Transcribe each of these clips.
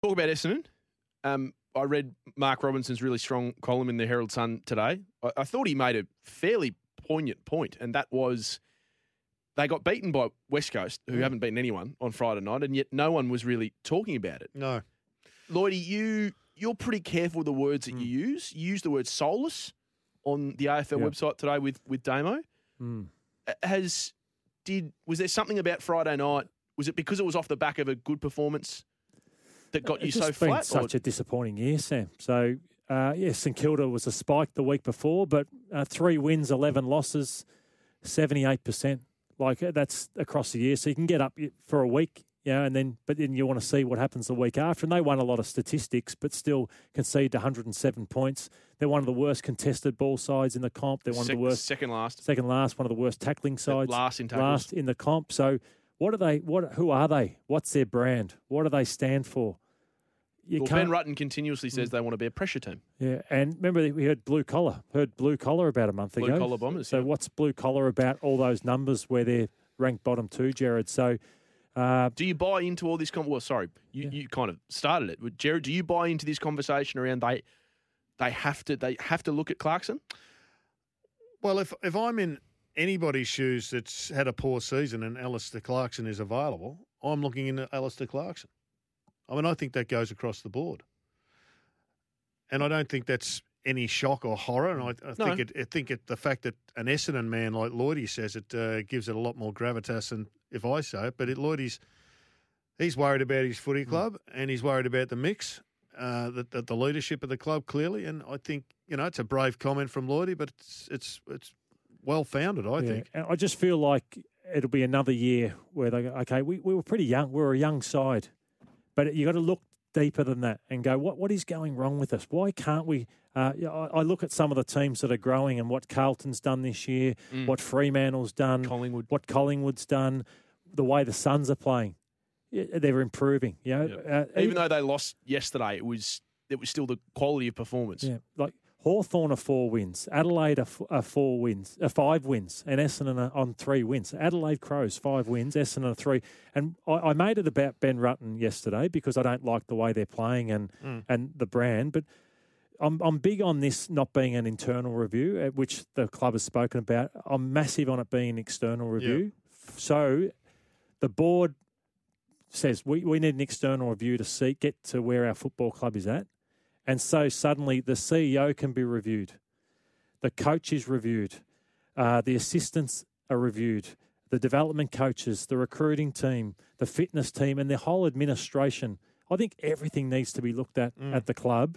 Talk about Essendon. I read Mark Robinson's really strong column in the Herald Sun today. I thought he made a fairly poignant point, and that was they got beaten by West Coast, who haven't beaten anyone on Friday night, and yet no one was really talking about it. No. Lloydie, you're pretty careful with the words that you use. You used the word soulless on the AFL website today with Damo. Was there something about Friday night? Was it because it was off the back of a good performance that got you so flat? It's been such a disappointing year, Sam. So, St Kilda was a spike the week before, but 3 wins, 11 losses, 78%. Like, that's across the year. So you can get up for a week, but then you want to see what happens the week after. And they won a lot of statistics, but still conceded 107 points. They're one of the worst contested ball sides in the comp. They're one of the worst. Second last, one of the worst tackling sides. Last in tackles. Last in the comp. So what are they? Who are they? What's their brand? What do they stand for? Ben Rutten continuously says they want to be a pressure team. Yeah, and remember we heard blue collar about a month ago. Blue collar Bombers. So what's blue collar about all those numbers where they're ranked bottom 2, Jared? So do you buy into all this? Well, sorry, you kind of started it, Jared. Do you buy into this conversation around they have to look at Clarkson? Well, if I'm in anybody's shoes that's had a poor season and Alistair Clarkson is available, I'm looking into Alistair Clarkson. I mean, I think that goes across the board. And I don't think that's any shock or horror. And I think the fact that an Essendon man like Lloydie says it gives it a lot more gravitas than if I say it. But Lloydie's he's worried about his footy club and he's worried about the mix, the leadership of the club clearly. And I think, it's a brave comment from Lloydie, but it's well-founded, I think. And I just feel like it'll be another year where they go, okay, we were pretty young. We were a young side. But you got to look deeper than that and go, what is going wrong with us? Why can't we? I look at some of the teams that are growing and what Carlton's done this year, what Fremantle's done, what Collingwood's done, the way the Suns are playing. They're improving. Even though they lost yesterday, it was still the quality of performance. Yeah, like Hawthorn are 4 wins, Adelaide are 5 wins, and Essendon are on 3 wins. Adelaide Crows 5 wins, Essendon are 3. And I made it about Ben Rutten yesterday because I don't like the way they're playing and the brand. But I'm big on this not being an internal review, which the club has spoken about. I'm massive on it being an external review. Yeah. So the board says we need an external review to get to where our football club is at. And so suddenly the CEO can be reviewed, the coach is reviewed, the assistants are reviewed, the development coaches, the recruiting team, the fitness team, and the whole administration. I think everything needs to be looked at the club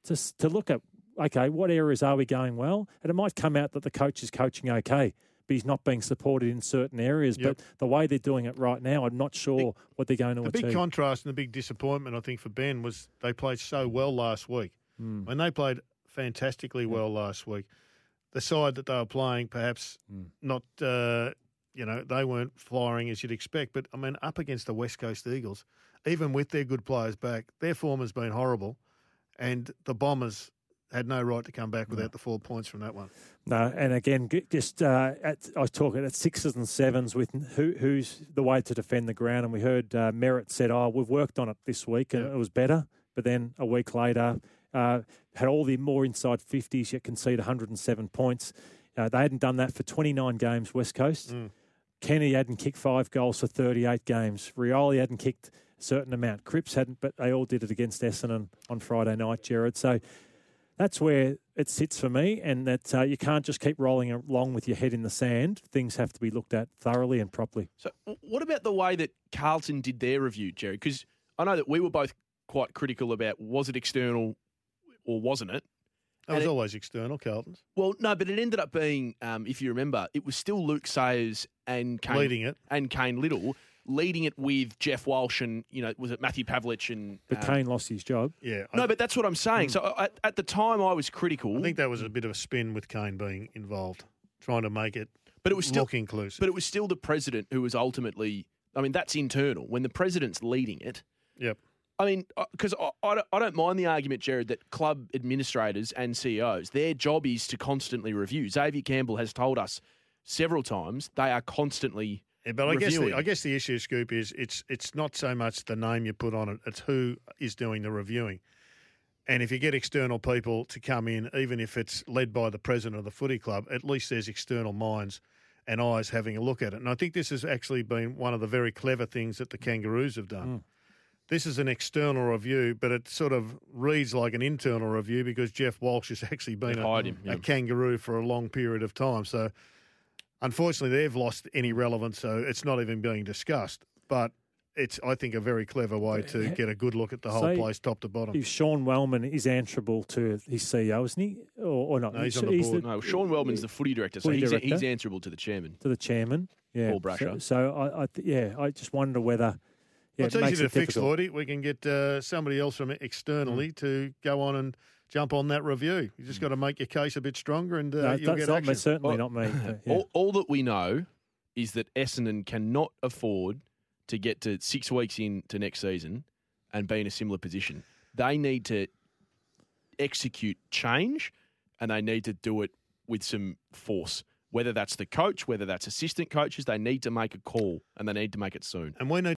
to look at, okay, what areas are we going well? And it might come out that the coach is coaching okay, but he's not being supported in certain areas. Yep. But the way they're doing it right now, I'm not sure what they're going to achieve. The big contrast and the big disappointment, I think, for Ben was they played so well last week. When they played fantastically well last week, the side that they were playing perhaps not, they weren't flying as you'd expect. But, I mean, up against the West Coast Eagles, even with their good players back, their form has been horrible. And the Bombers had no right to come back without the 4 points from that one. No, and again, just I was talking at 6s and 7s with who's the way to defend the ground, and we heard Merritt said, we've worked on it this week, and it was better, but then a week later had all the more inside 50s, yet conceded 107 points. They hadn't done that for 29 games, West Coast. Kenny hadn't kicked 5 goals for 38 games. Rioli hadn't kicked a certain amount. Cripps hadn't, but they all did it against Essendon on Friday night, Jared. So that's where it sits for me, and that you can't just keep rolling along with your head in the sand. Things have to be looked at thoroughly and properly. So what about the way that Carlton did their review, Jerry? Because I know that we were both quite critical about was it external or wasn't it? It was always external, Carlton's. Well, no, but it ended up being, if you remember, it was still Luke Sayers and Kane, leading it, and Kane Little leading it with Jeff Walsh and, was it Matthew Pavlich and... But Kane lost his job. Yeah. But that's what I'm saying. So at the time I was critical. I think that was a bit of a spin with Kane being involved, trying to make it look inclusive. But it was still the president who was ultimately... I mean, that's internal. When the president's leading it... Yep. I mean, because I don't mind the argument, Jared, that club administrators and CEOs, their job is to constantly review. Xavier Campbell has told us several times they are constantly Yeah, but reviewing. I guess the issue, Scoop, is it's not so much the name you put on it; it's who is doing the reviewing. And if you get external people to come in, even if it's led by the president of the footy club, at least there's external minds and eyes having a look at it. And I think this has actually been one of the very clever things that the Kangaroos have done. This is an external review, but it sort of reads like an internal review because Jeff Walsh has actually been a Kangaroo for a long period of time. So, unfortunately, they've lost any relevance, so it's not even being discussed. But it's, I think, a very clever way to get a good look at the whole place, top to bottom. If Sean Wellman is answerable to his CEO, isn't he? Or not? No, he's on the board. No, Sean Wellman's the footy director, so he's answerable to the chairman. To the chairman, yeah. Paul Brasher. So I just wonder whether... Yeah, it's easy to fix, Lloydie. We can get somebody else from externally to go on and jump on that review. You just got to make your case a bit stronger and you'll get action. Certainly not me. Yeah. All that we know is that Essendon cannot afford to get to 6 weeks into next season and be in a similar position. They need to execute change and they need to do it with some force. Whether that's the coach, whether that's assistant coaches, they need to make a call and they need to make it soon. And we need